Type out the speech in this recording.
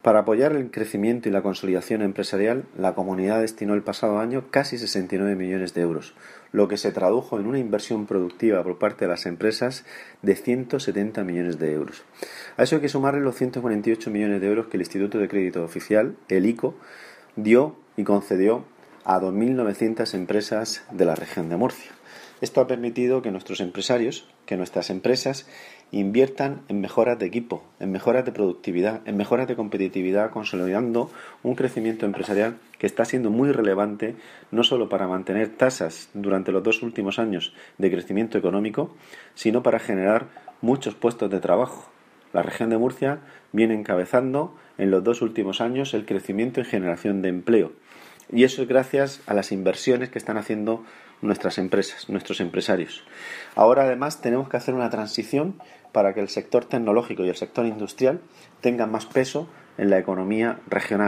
Para apoyar el crecimiento y la consolidación empresarial, la Comunidad destinó el pasado año casi 69 millones de euros, lo que se tradujo en una inversión productiva por parte de las empresas de 170 millones de euros. A eso hay que sumarle los 148 millones de euros que el Instituto de Crédito Oficial, el ICO, dio y concedió a 2.900 empresas de la región de Murcia. Esto ha permitido que nuestros empresarios, que nuestras empresas inviertan en mejoras de equipo, en mejoras de productividad, en mejoras de competitividad, consolidando un crecimiento empresarial que está siendo muy relevante no solo para mantener tasas durante los 2 últimos años de crecimiento económico, sino para generar muchos puestos de trabajo. La región de Murcia viene encabezando en los 2 últimos años el crecimiento en generación de empleo. Y eso es gracias a las inversiones que están haciendo nuestras empresas, nuestros empresarios. Ahora además tenemos que hacer una transición para que el sector tecnológico y el sector industrial tengan más peso en la economía regional.